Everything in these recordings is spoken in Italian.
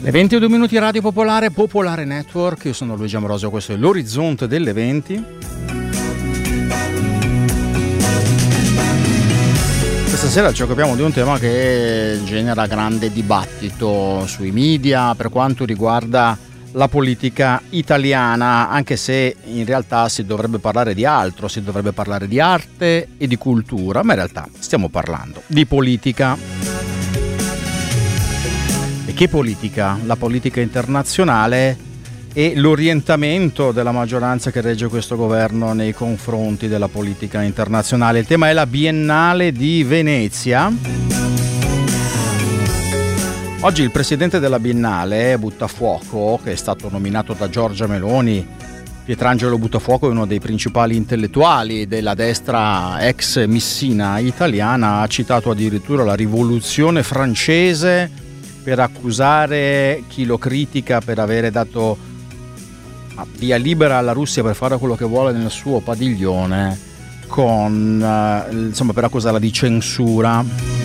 Le 22 minuti Radio Popolare, Popolare Network. Io sono Luigi Ambrosio, questo è l'Orizzonte delle 20. Questa sera ci occupiamo di un tema che genera grande dibattito sui media per quanto riguarda la politica italiana, anche se in realtà si dovrebbe parlare di altro, si dovrebbe parlare di arte e di cultura, ma in realtà stiamo parlando di politica. E che politica? La politica internazionale e l'orientamento della maggioranza che regge questo governo nei confronti della politica internazionale. Il tema è la Biennale di Venezia. Oggi il presidente della Biennale, Buttafuoco, che è stato nominato da Giorgia Meloni. Pietrangelo Buttafuoco è uno dei principali intellettuali della destra ex missina italiana, ha citato addirittura la rivoluzione francese per accusare chi lo critica per avere dato via libera alla Russia per fare quello che vuole nel suo padiglione, per accusarla di censura.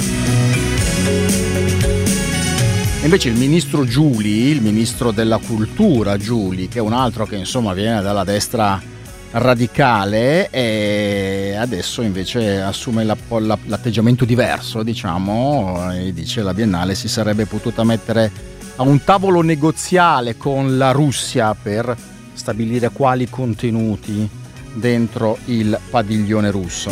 E invece il ministro Giuli, il ministro della cultura Giuli, che è un altro che viene dalla destra radicale, e adesso invece assume l'atteggiamento diverso, e dice che la Biennale si sarebbe potuta mettere a un tavolo negoziale con la Russia per stabilire quali contenuti dentro il padiglione russo.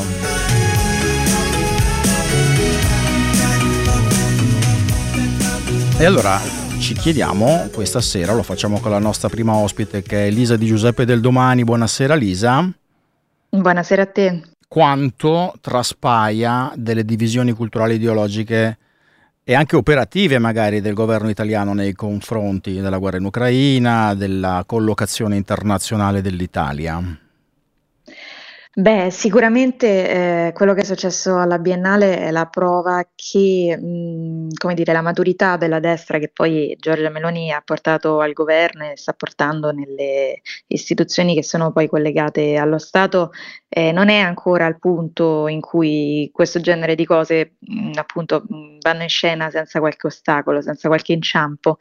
E allora ci chiediamo questa sera, lo facciamo con la nostra prima ospite che è Lisa Di Giuseppe del Domani. Buonasera Lisa. Buonasera a te. Quanto traspaia delle divisioni culturali ideologiche e anche operative magari del governo italiano nei confronti della guerra in Ucraina, della collocazione internazionale dell'Italia? Beh, sicuramente quello che è successo alla Biennale è la prova che, la maturità della destra che poi Giorgia Meloni ha portato al governo e sta portando nelle istituzioni che sono poi collegate allo Stato, non è ancora al punto in cui questo genere di cose vanno in scena senza qualche ostacolo, senza qualche inciampo.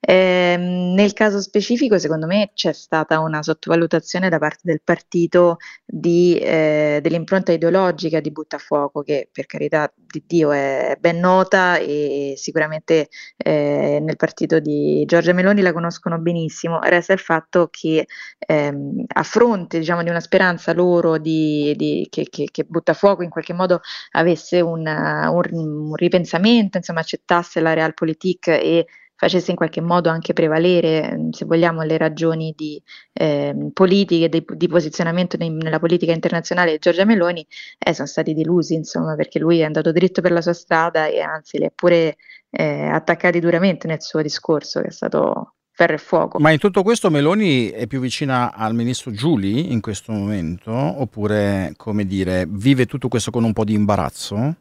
Nel caso specifico, secondo me, c'è stata una sottovalutazione da parte del partito dell'impronta ideologica di Buttafuoco, che per carità di Dio è ben nota e sicuramente nel partito di Giorgia Meloni la conoscono benissimo. Resta il fatto che a fronte di una speranza loro che Buttafuoco in qualche modo avesse un ripensamento, accettasse la realpolitik e facesse in qualche modo anche prevalere, se vogliamo, le ragioni di politiche, di posizionamento nella politica internazionale di Giorgia Meloni, sono stati delusi, perché lui è andato dritto per la sua strada e anzi li ha pure attaccati duramente nel suo discorso, che è stato ferro e fuoco. Ma in tutto questo Meloni è più vicina al ministro Giuli in questo momento, oppure, vive tutto questo con un po' di imbarazzo?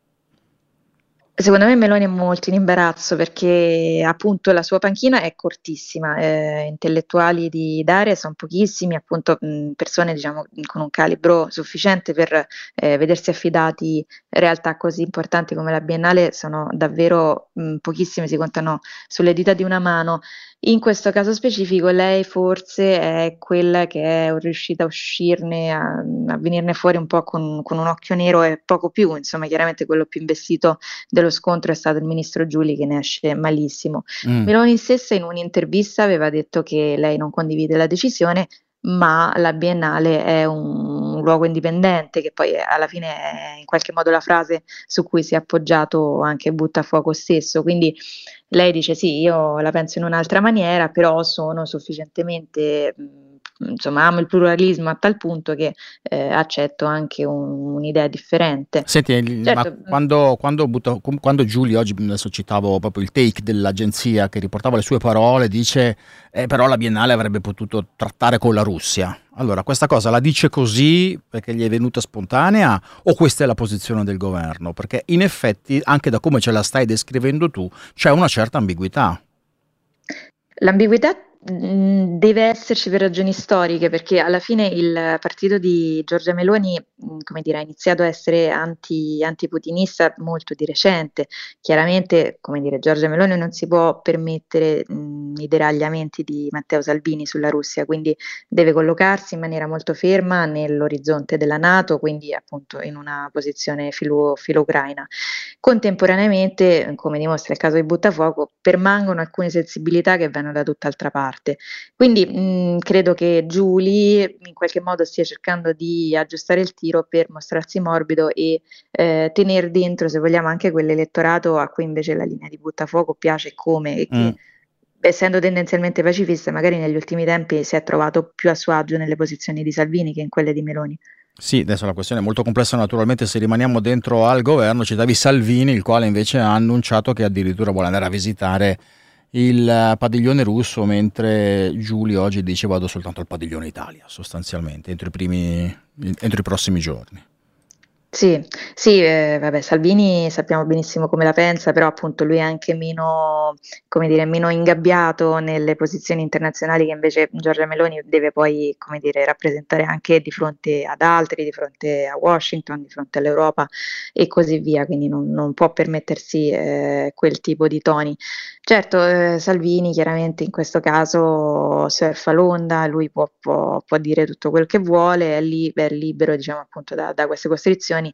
Secondo me Meloni è molto in imbarazzo perché appunto la sua panchina è cortissima, intellettuali d'area sono pochissimi, persone con un calibro sufficiente per vedersi affidati realtà così importanti come la Biennale sono davvero pochissime, si contano sulle dita di una mano. In questo caso specifico lei forse è quella che è riuscita a uscirne, a venirne fuori un po' con un occhio nero e poco più, chiaramente quello più investito dello scontro è stato il ministro Giuli, che ne esce malissimo. Meloni stessa in un'intervista aveva detto che lei non condivide la decisione, ma la Biennale è un luogo indipendente, che poi alla fine è in qualche modo la frase su cui si è appoggiato anche Buttafuoco stesso, quindi lei dice sì, io la penso in un'altra maniera, però sono sufficientemente amo il pluralismo a tal punto che accetto anche un'idea differente. Senti, certo, ma quando Giulio, oggi adesso citavo proprio il take dell'agenzia che riportava le sue parole, dice però la Biennale avrebbe potuto trattare con la Russia. Allora, questa cosa la dice così perché gli è venuta spontanea o questa è la posizione del governo? Perché in effetti, anche da come ce la stai descrivendo tu, c'è una certa ambiguità. L'ambiguità Deve esserci per ragioni storiche, perché alla fine il partito di Giorgia Meloni, come dire, ha iniziato a essere antiputinista molto di recente. Chiaramente, come dire, Giorgia Meloni non si può permettere i deragliamenti di Matteo Salvini sulla Russia, quindi deve collocarsi in maniera molto ferma nell'orizzonte della NATO, quindi appunto in una posizione filo-ucraina. Contemporaneamente, come dimostra il caso di Buttafuoco, permangono alcune sensibilità che vanno da tutt'altra parte. Quindi credo che Giuli in qualche modo stia cercando di aggiustare il tiro per mostrarsi morbido e tenere dentro, se vogliamo, anche quell'elettorato a cui invece la linea di Buttafuoco piace come e che, essendo tendenzialmente pacifista, magari negli ultimi tempi si è trovato più a suo agio nelle posizioni di Salvini che in quelle di Meloni. Sì, adesso la questione è molto complessa, naturalmente se rimaniamo dentro al governo citavi Salvini, il quale invece ha annunciato che addirittura vuole andare a visitare il padiglione russo, mentre Giulio oggi dice vado soltanto al padiglione Italia, sostanzialmente, entro i prossimi giorni. Sì, sì, vabbè, Salvini sappiamo benissimo come la pensa, però appunto lui è anche meno, come dire, meno ingabbiato nelle posizioni internazionali che invece Giorgia Meloni deve poi, come dire, rappresentare anche di fronte ad altri, di fronte a Washington, di fronte all'Europa e così via, quindi non può permettersi quel tipo di toni. Certo, Salvini chiaramente in questo caso surfa l'onda, lui può dire tutto quel che vuole, è libero, diciamo, appunto da queste costrizioni,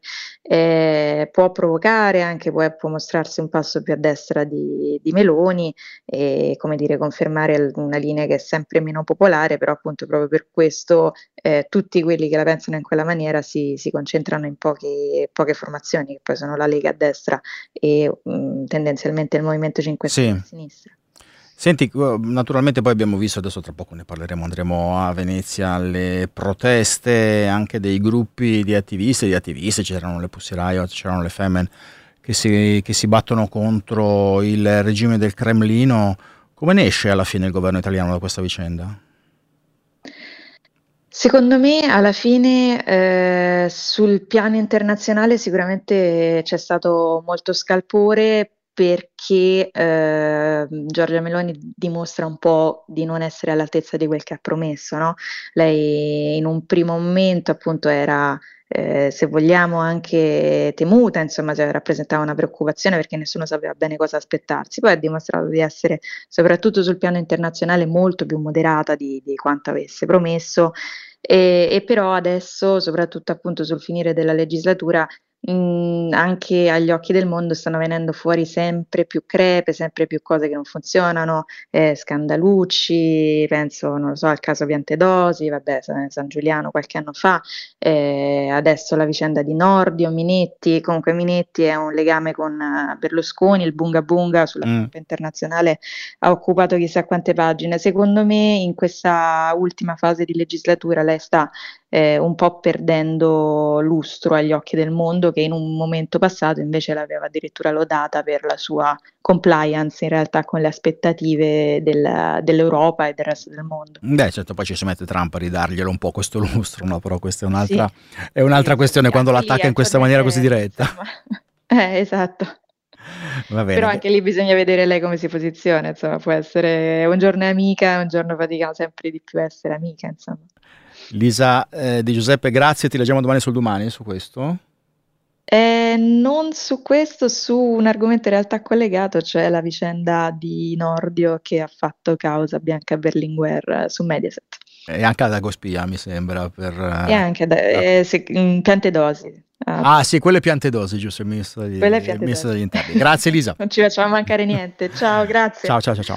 può provocare, anche può mostrarsi un passo più a destra di Meloni e, come dire, confermare una linea che è sempre meno popolare, però appunto proprio per questo tutti quelli che la pensano in quella maniera si concentrano in poche formazioni, che poi sono la Lega a destra e tendenzialmente il Movimento 5 Stelle Sì. a sinistra. Senti, naturalmente poi abbiamo visto, adesso tra poco ne parleremo, andremo a Venezia, le proteste anche dei gruppi di attivisti, c'erano le Pussy Riot, c'erano le Femen che si battono contro il regime del Cremlino. Come ne esce alla fine il governo italiano da questa vicenda? Secondo me alla fine sul piano internazionale sicuramente c'è stato molto scalpore perché Giorgia Meloni dimostra un po' di non essere all'altezza di quel che ha promesso, no? Lei in un primo momento appunto era, se vogliamo, anche temuta, insomma, cioè, rappresentava una preoccupazione perché nessuno sapeva bene cosa aspettarsi. Poi ha dimostrato di essere, soprattutto sul piano internazionale, molto più moderata di quanto avesse promesso. E però adesso, soprattutto appunto sul finire della legislatura, anche agli occhi del mondo stanno venendo fuori sempre più crepe, sempre più cose che non funzionano, scandalucci, penso, non lo so, al caso Piantedosi, vabbè, San Giuliano qualche anno fa, adesso la vicenda di Nordio, Minetti, comunque Minetti è un legame con Berlusconi, il bunga bunga sulla stampa internazionale ha occupato chissà quante pagine. Secondo me in questa ultima fase di legislatura lei sta un po' perdendo lustro agli occhi del mondo, che in un momento passato invece l'aveva addirittura lodata per la sua compliance in realtà con le aspettative dell'Europa e del resto del mondo. Beh, certo, poi ci si mette Trump a ridarglielo un po' questo lustro, no? Però questa Sì, è un'altra sì, questione sì, quando anche lì l'attacca in ecco, questa maniera così deve, diretta. insomma, esatto. Va Però bene. anche lì bisogna vedere lei come si posiziona, insomma, può essere un giorno è amica, un giorno fatica sempre di più a essere amica, insomma. Lisa Di Giuseppe, grazie, ti leggiamo domani sul Domani su questo. Non su questo, su un argomento in realtà collegato, cioè la vicenda di Nordio che ha fatto causa Bianca Berlinguer su Mediaset. E anche ad Agospia, mi sembra, per... E anche Piantedosi. Ah, Ah sì, quelle piantedosi, giusto, quella è il ministro degli Piantedosi. interni. Grazie Lisa. Non ci facciamo mancare niente. Ciao, Ciao, grazie. ciao, ciao, ciao.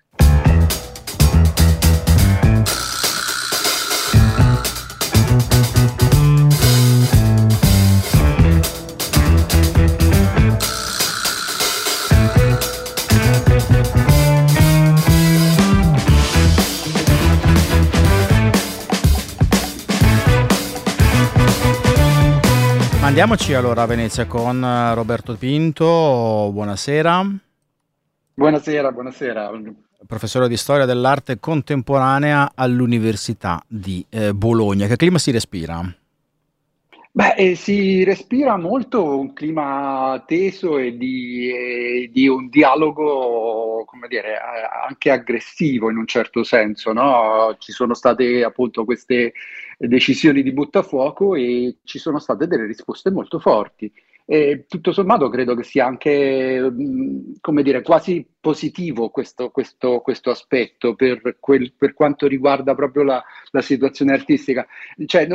Andiamoci allora a Venezia con Roberto Pinto, buonasera. Buonasera, buonasera. Professore di storia dell'arte contemporanea all'Università di Bologna. Che clima si respira? Beh, si respira molto un clima teso e di un dialogo, come dire, anche aggressivo in un certo senso, no? Ci sono state appunto queste decisioni di buttafuoco e ci sono state delle risposte molto forti. E tutto sommato credo che sia anche, come dire, quasi positivo questo aspetto per quanto riguarda proprio la situazione artistica. Cioè,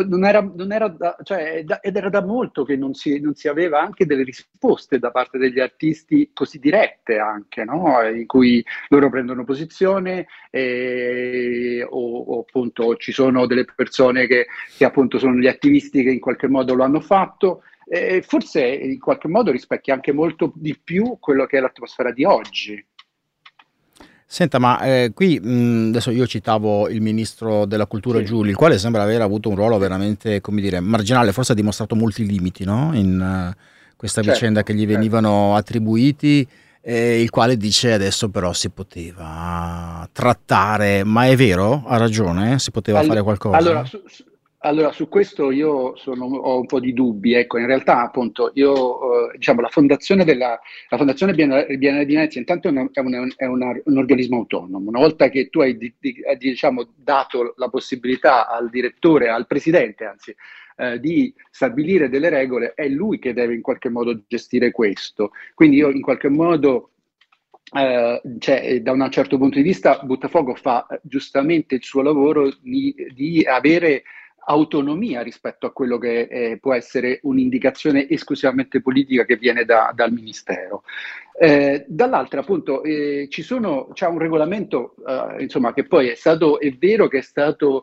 ed era da molto che non si aveva anche delle risposte da parte degli artisti così dirette anche, no? In cui loro prendono posizione o appunto ci sono delle persone che appunto sono gli attivisti che in qualche modo lo hanno fatto. Forse in qualche modo rispecchia anche molto di più quello che è l'atmosfera di oggi. Senta, ma qui adesso io citavo il ministro della cultura Sì, Giuli, il quale sembra aver avuto un ruolo veramente, come dire, marginale, forse ha dimostrato molti limiti, no? In questa vicenda che certo, gli certo. venivano attribuiti, il quale dice adesso però si poteva trattare, ma è vero? Ha ragione? Si poteva fare Allora, qualcosa? su questo io ho un po' di dubbi. Ecco, in realtà, appunto, io, diciamo, la Fondazione Biennale di Venezia intanto un organismo autonomo. Una volta che tu hai, diciamo, dato la possibilità al direttore, al presidente, anzi, di stabilire delle regole, è lui che deve in qualche modo gestire questo. Quindi io in qualche modo, cioè, da un certo punto di vista, Buttafuoco fa giustamente il suo lavoro di avere autonomia rispetto a quello che può essere un'indicazione esclusivamente politica che viene dal Ministero. Dall'altra, appunto, c'è un regolamento, insomma, che poi è vero che è stato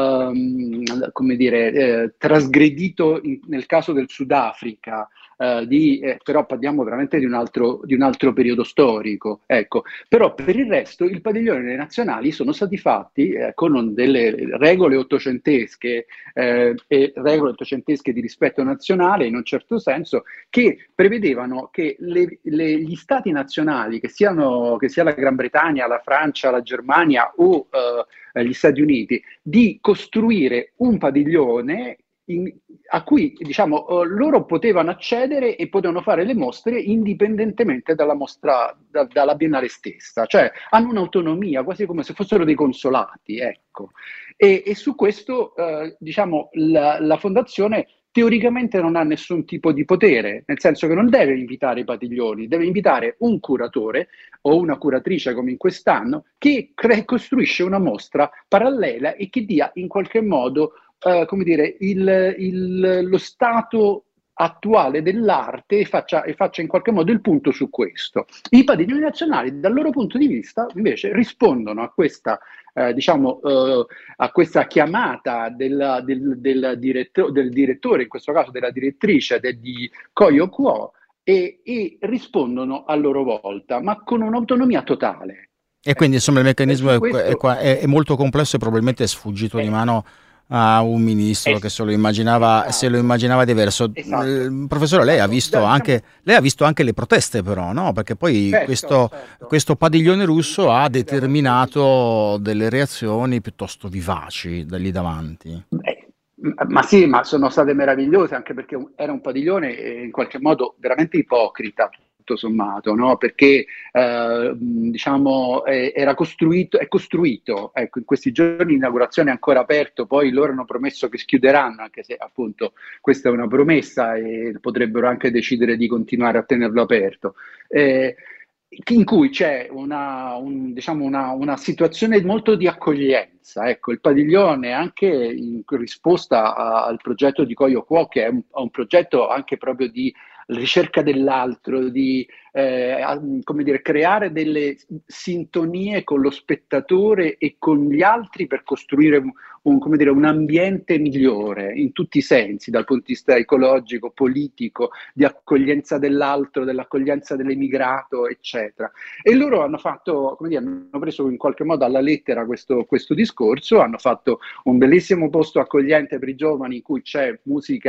come dire, trasgredito nel caso del Sudafrica, però parliamo veramente di un altro periodo storico. Ecco. Però per il resto il padiglione delle nazionali sono stati fatti con delle regole ottocentesche e regole ottocentesche di rispetto nazionale in un certo senso, che prevedevano che gli stati nazionali, che sia la Gran Bretagna, la Francia, la Germania o gli Stati Uniti, di costruire un padiglione a cui, diciamo, loro potevano accedere e potevano fare le mostre indipendentemente dalla mostra, dalla Biennale stessa, cioè hanno un'autonomia quasi come se fossero dei consolati, ecco. E su questo, diciamo, la fondazione teoricamente non ha nessun tipo di potere, nel senso che non deve invitare i padiglioni, deve invitare un curatore o una curatrice come in quest'anno che costruisce una mostra parallela e che dia in qualche modo, come dire, lo stato attuale dell'arte e faccia in qualche modo il punto su questo. I padiglioni nazionali, dal loro punto di vista, invece, rispondono diciamo, a questa chiamata del direttore, in questo caso della direttrice di Coio Quo, e rispondono a loro volta, ma con un'autonomia totale. E quindi Ecco. insomma il E meccanismo su questo è molto complesso e probabilmente è sfuggito di è, mano a un ministro è- che se lo immaginava diverso. esatto, Professore, esatto. Diciamo, lei ha visto anche le proteste però, no? Perché poi certo, certo. questo padiglione russo ha Le reazioni. determinato delle reazioni piuttosto vivaci da lì davanti. Ma sì, ma sono state meravigliose anche perché era un padiglione in qualche modo veramente ipocrita, tutto sommato, no? Perché diciamo è costruito, ecco, in questi giorni l'inaugurazione è ancora aperto, poi loro hanno promesso che schiuderanno, anche se appunto questa è una promessa e potrebbero anche decidere di continuare a tenerlo aperto. Eh, in cui c'è diciamo una situazione molto di accoglienza. Ecco, il padiglione, anche in risposta al progetto di Coio Quo, che è un progetto anche proprio di ricerca dell'altro, di come dire, creare delle sintonie con lo spettatore e con gli altri per costruire come dire, un ambiente migliore in tutti i sensi, dal punto di vista ecologico, politico, di accoglienza dell'altro, dell'accoglienza dell'emigrato, eccetera. E loro hanno fatto, come dire, hanno preso in qualche modo alla lettera questo discorso, hanno fatto un bellissimo posto accogliente per i giovani in cui c'è musica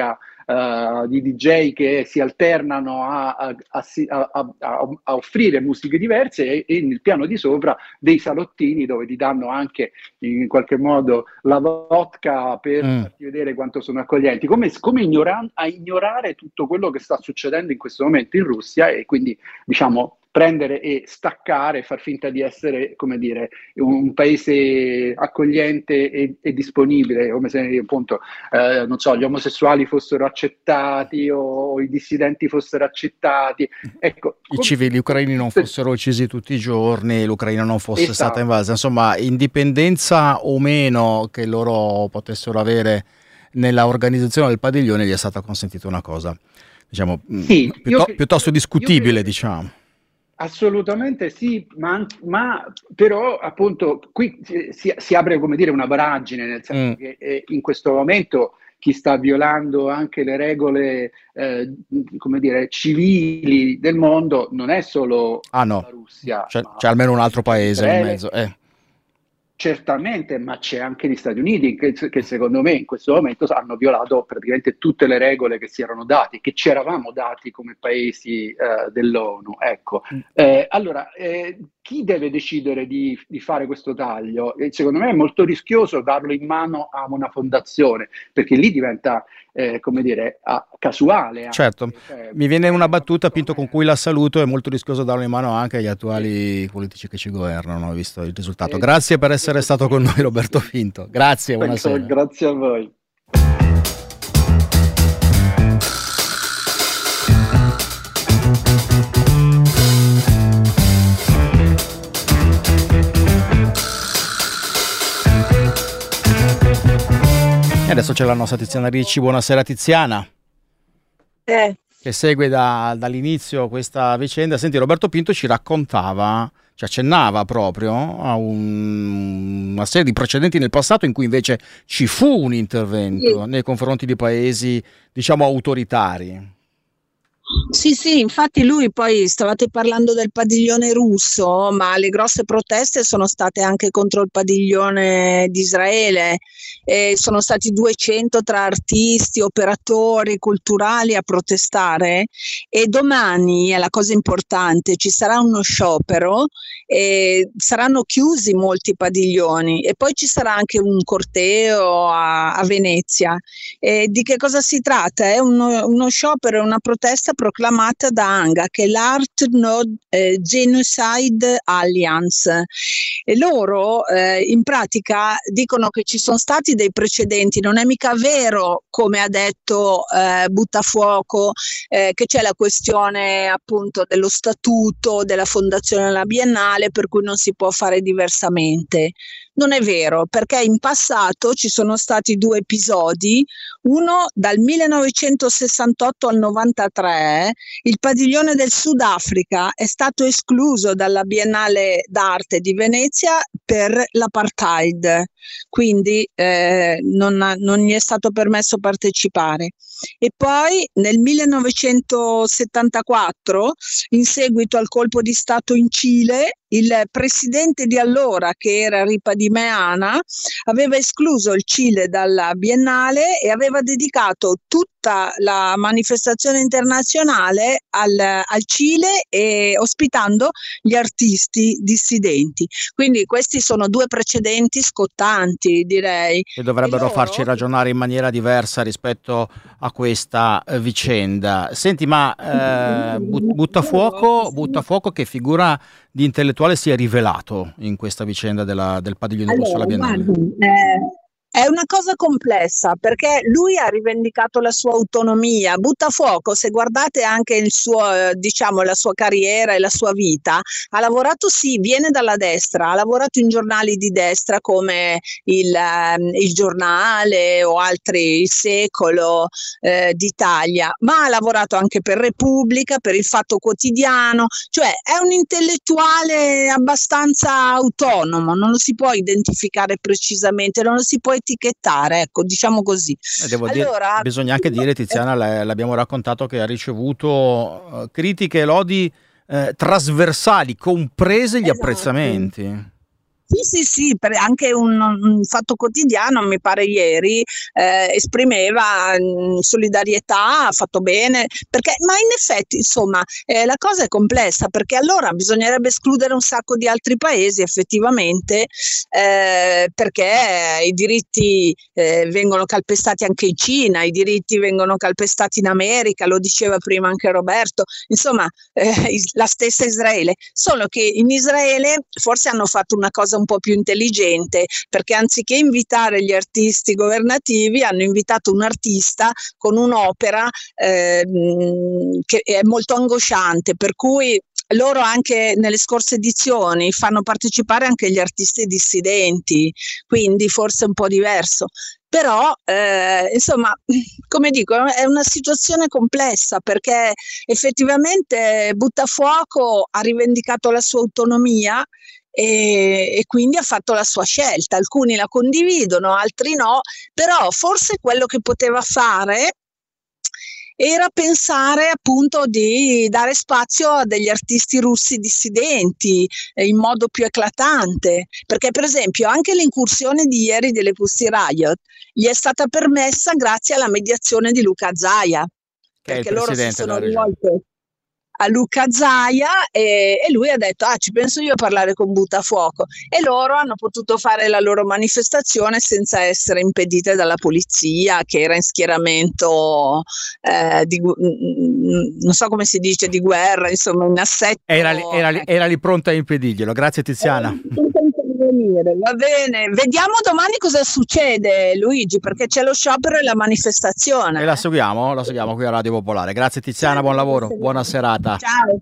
di DJ che si alternano a offrire musiche diverse, e nel piano di sopra dei salottini dove ti danno anche in qualche modo la vodka per farti vedere quanto sono accoglienti. Come a ignorare tutto quello che sta succedendo in questo momento in Russia, e quindi diciamo prendere e staccare, far finta di essere, come dire, un paese accogliente e disponibile, come se appunto non so, gli omosessuali fossero accettati o i dissidenti fossero accettati. Ecco, i civili ucraini non fossero uccisi tutti i giorni, l'Ucraina non fosse stata invasa, insomma, indipendenza o meno che loro potessero avere nella organizzazione del padiglione, gli è stata consentita una cosa, diciamo, sì, piuttosto discutibile, diciamo. Assolutamente sì, ma però appunto qui si apre, come dire, una voragine, nel senso che in questo momento chi sta violando anche le regole come dire, civili del mondo non è solo la Russia, c'è almeno un altro paese in mezzo. Certamente, ma c'è anche gli Stati Uniti che secondo me in questo momento hanno violato praticamente tutte le regole che si erano dati, che ci eravamo dati come paesi dell'ONU. Ecco. Allora, chi deve decidere di fare questo taglio? Secondo me è molto rischioso darlo in mano a una fondazione, perché lì diventa, come dire, casuale. Anche. Certo, mi viene una battuta, Pinto, con cui la saluto: è molto rischioso darlo in mano anche agli attuali politici che ci governano, visto il risultato. Grazie per essere stato con noi, Roberto Pinto. Grazie, buonasera. Grazie a voi. E adesso c'è la nostra Tiziana Ricci. Buonasera Tiziana, che segue dall'inizio questa vicenda. Senti, Roberto Pinto ci raccontava, ci accennava proprio a una serie di precedenti nel passato in cui invece ci fu un intervento nei confronti di paesi, diciamo, autoritari. Sì, infatti lui, poi stavate parlando del padiglione russo, ma le grosse proteste sono state anche contro il padiglione di Israele, sono stati 200 tra artisti, operatori culturali a protestare, e domani, è la cosa importante, ci sarà uno sciopero e saranno chiusi molti padiglioni, e poi ci sarà anche un corteo a Venezia. Di che cosa si tratta? È uno sciopero, una protesta proclamata da ANGA, che è l'Art No Genocide Alliance, e loro in pratica dicono che ci sono stati dei precedenti. Non è mica vero, come ha detto Buttafuoco, che c'è la questione appunto dello statuto della Fondazione della Biennale per cui non si può fare diversamente. Non è vero, perché in passato ci sono stati 2 episodi, uno dal 1968 al 93, il padiglione del Sudafrica è stato escluso dalla Biennale d'Arte di Venezia per l'apartheid, quindi non gli è stato permesso partecipare. E poi nel 1974, in seguito al colpo di Stato in Cile, il presidente di allora, che era Ripa di Meana, aveva escluso il Cile dalla Biennale e aveva dedicato tutta la manifestazione internazionale al Cile, e ospitando gli artisti dissidenti. Quindi questi sono 2 precedenti scottanti, direi. E dovrebbero farci ragionare in maniera diversa rispetto a questa vicenda. Senti, ma Buttafuoco che figura di intellettuale si è rivelato in questa vicenda del padiglione rosso alla Biennale? È una cosa complessa, perché lui ha rivendicato la sua autonomia. Buttafuoco, se guardate anche il suo, diciamo, la sua carriera e la sua vita, ha lavorato, viene dalla destra, ha lavorato in giornali di destra come il Giornale o altri, Il Secolo d'Italia, ma ha lavorato anche per Repubblica, per il Fatto Quotidiano, cioè è un intellettuale abbastanza autonomo, non lo si può identificare precisamente, non lo si può etichettare, ecco, diciamo così. Bisogna anche dire, Tiziana, l'abbiamo raccontato, che ha ricevuto critiche e lodi trasversali, comprese gli apprezzamenti. Sì, anche un Fatto Quotidiano, mi pare ieri, esprimeva solidarietà, ha fatto bene, ma in effetti, insomma, la cosa è complessa, perché allora bisognerebbe escludere un sacco di altri paesi, effettivamente, perché i diritti vengono calpestati anche in Cina, i diritti vengono calpestati in America, lo diceva prima anche Roberto, insomma, la stessa Israele, solo che in Israele forse hanno fatto una cosa un po' più intelligente, perché anziché invitare gli artisti governativi hanno invitato un artista con un'opera che è molto angosciante, per cui loro anche nelle scorse edizioni fanno partecipare anche gli artisti dissidenti, quindi forse è un po' diverso. Però, insomma, come dico, è una situazione complessa, perché effettivamente Buttafuoco ha rivendicato la sua autonomia e quindi ha fatto la sua scelta. Alcuni la condividono, altri no, però forse quello che poteva fare era pensare appunto di dare spazio a degli artisti russi dissidenti in modo più eclatante, perché per esempio anche l'incursione di ieri delle Pussy Riot gli è stata permessa grazie alla mediazione di Luca Zaia, che perché è il loro si presidente sono della regione. rivolti a Luca Zaia e lui ha detto ci penso io a parlare con Buttafuoco, e loro hanno potuto fare la loro manifestazione senza essere impedite dalla polizia, che era in schieramento non so come si dice, di guerra, insomma in assetto. Era lì pronta a impedirglielo. Grazie Tiziana. Va bene, vediamo domani cosa succede, Luigi, perché c'è lo sciopero e la manifestazione. E la seguiamo qui a Radio Popolare. Grazie Tiziana, buon lavoro, buona serata. Ciao.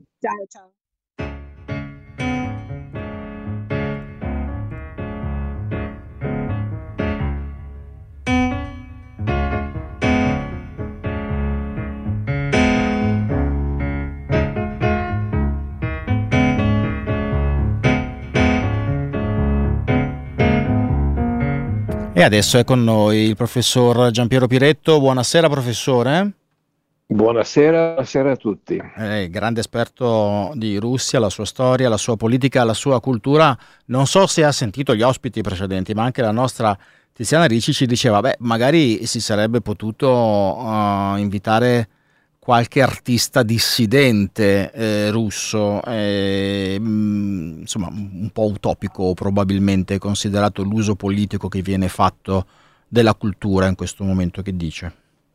E adesso è con noi il professor Giampiero Piretto. Buonasera professore. Buonasera a tutti. Grande esperto di Russia, la sua storia, la sua politica, la sua cultura. Non so se ha sentito gli ospiti precedenti, ma anche la nostra Tiziana Ricci ci diceva, magari si sarebbe potuto invitare qualche artista dissidente russo, insomma un po' utopico probabilmente, considerato l'uso politico che viene fatto della cultura in questo momento. Che dice?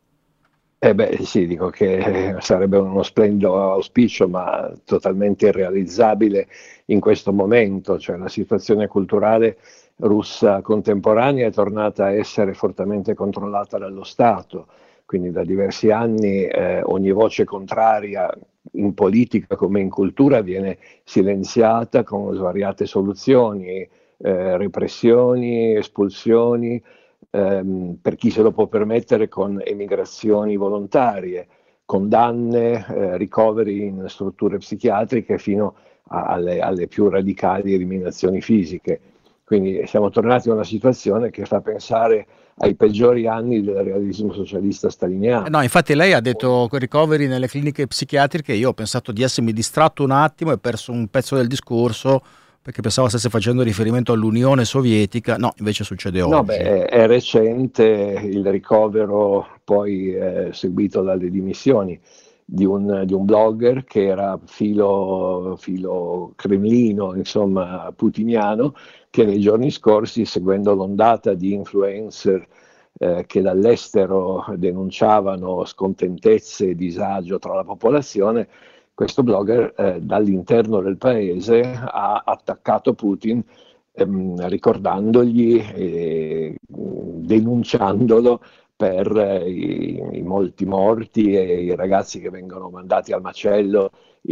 Sì, dico che sarebbe uno splendido auspicio, ma totalmente irrealizzabile in questo momento. Cioè, la situazione culturale russa contemporanea è tornata a essere fortemente controllata dallo Stato, quindi da diversi anni ogni voce contraria in politica come in cultura viene silenziata con svariate soluzioni, repressioni, espulsioni, per chi se lo può permettere, con emigrazioni volontarie, condanne, ricoveri in strutture psichiatriche fino alle più radicali eliminazioni fisiche. Quindi siamo tornati a una situazione che fa pensare ai peggiori anni del realismo socialista staliniano. No, infatti lei ha detto ricoveri nelle cliniche psichiatriche. Io ho pensato di essermi distratto un attimo e perso un pezzo del discorso, perché pensavo stesse facendo riferimento all'Unione Sovietica. No, invece succede oggi. No, è recente il ricovero poi seguito dalle dimissioni di un blogger che era filo cremlino, insomma putiniano, che nei giorni scorsi, seguendo l'ondata di influencer che dall'estero denunciavano scontentezze e disagio tra la popolazione, questo blogger dall'interno del paese ha attaccato Putin, ricordandogli e denunciandolo per i molti morti e i ragazzi che vengono mandati al macello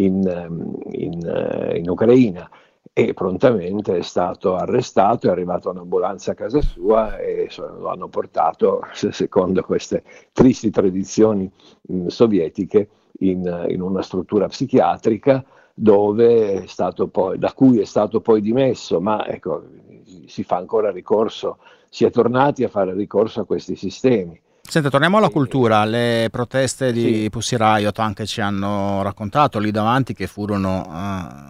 in Ucraina. E prontamente è stato arrestato, è arrivata un'ambulanza a casa sua e lo hanno portato, secondo queste tristi tradizioni sovietiche, in una struttura psichiatrica da cui è stato poi dimesso, ma ecco, si fa ancora ricorso, si è tornati a fare ricorso a questi sistemi. Senta, torniamo alla cultura. Le proteste di Pussy Riot anche ci hanno raccontato lì davanti che furono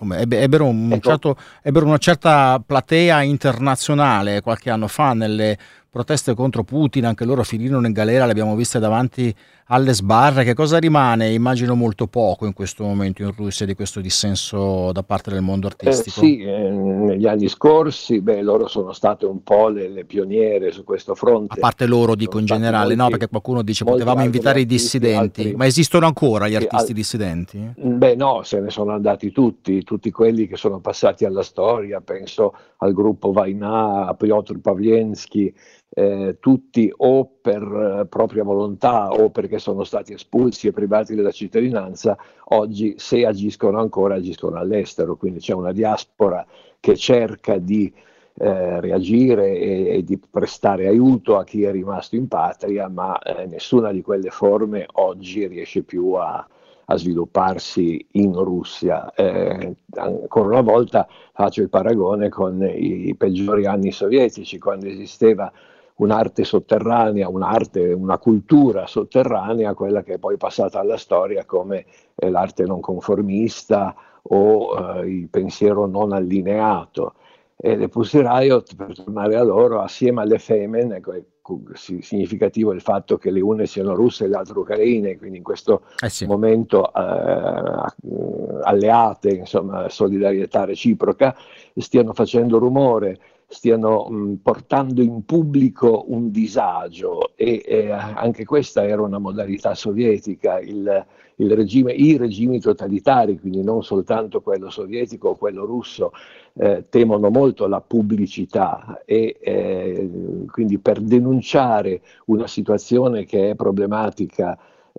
ebbero una certa platea internazionale qualche anno fa nelle proteste contro Putin, anche loro finirono in galera, le abbiamo viste davanti alle sbarre. Che cosa rimane? Immagino molto poco in questo momento in Russia di questo dissenso da parte del mondo artistico. Negli anni scorsi loro sono state un po' le pioniere su questo fronte. A parte loro, dico in generale, no, perché qualcuno dice potevamo invitare i dissidenti, ma esistono ancora gli artisti dissidenti? No, se ne sono andati tutti quelli che sono passati alla storia, penso al gruppo Vajna, a Piotr Pavlensky, tutti o per propria volontà o perché sono stati espulsi e privati della cittadinanza, oggi se agiscono ancora agiscono all'estero, quindi c'è una diaspora che cerca di reagire e di prestare aiuto a chi è rimasto in patria, ma nessuna di quelle forme oggi riesce più a svilupparsi in Russia. Ancora una volta faccio il paragone con i peggiori anni sovietici, quando esisteva un'arte sotterranea, una cultura sotterranea, quella che è poi passata alla storia come l'arte non conformista o il pensiero non allineato. E le Pussy Riot, per tornare a loro, assieme alle Femen, ecco, è significativo il fatto che le une siano russe e le altre ucraine, quindi in questo momento alleate, insomma, solidarietà reciproca, stiano facendo rumore, stiano portando in pubblico un disagio e anche questa era una modalità sovietica, i regimi totalitari, quindi non soltanto quello sovietico o quello russo, temono molto la pubblicità e quindi per denunciare una situazione che è problematica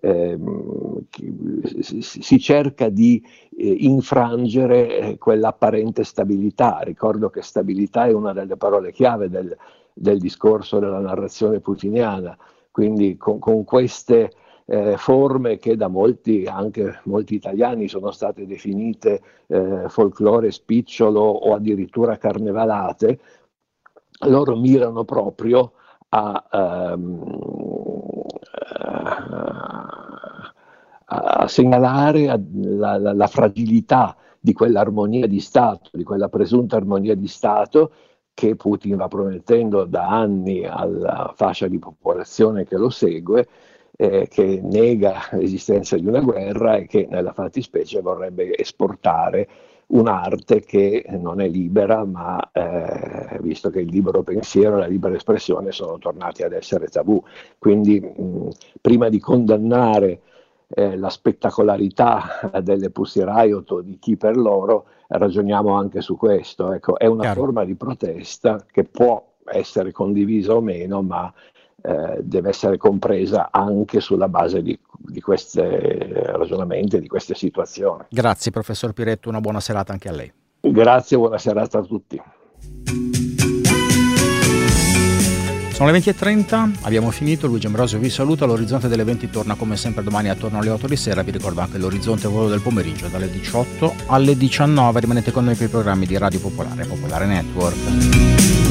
si cerca di infrangere quell'apparente stabilità. Ricordo che stabilità è una delle parole chiave del discorso della narrazione putiniana, quindi con queste forme che da anche molti italiani sono state definite folklore spicciolo o addirittura carnevalate, loro mirano proprio a segnalare la fragilità di quell'armonia di Stato, di quella presunta armonia di Stato che Putin va promettendo da anni alla fascia di popolazione che lo segue, che nega l'esistenza di una guerra e che nella fattispecie vorrebbe esportare un'arte che non è libera, ma visto che il libero pensiero e la libera espressione sono tornati ad essere tabù. Quindi prima di condannare la spettacolarità delle Pussy Riot o di chi per loro, ragioniamo anche su questo. Ecco, è una forma di protesta che può essere condivisa o meno, ma deve essere compresa anche sulla base di questi ragionamenti, di queste situazioni. Grazie professor Piretto, una buona serata anche a lei. Grazie, buona serata a tutti. Sono le 20:30, abbiamo finito, Luigi Ambrosio vi saluta, l'Orizzonte delle 20 torna come sempre domani attorno alle 8 di sera, vi ricordo anche l'Orizzonte quello del pomeriggio dalle 18 alle 19, rimanete con noi per i programmi di Radio Popolare, Popolare Network.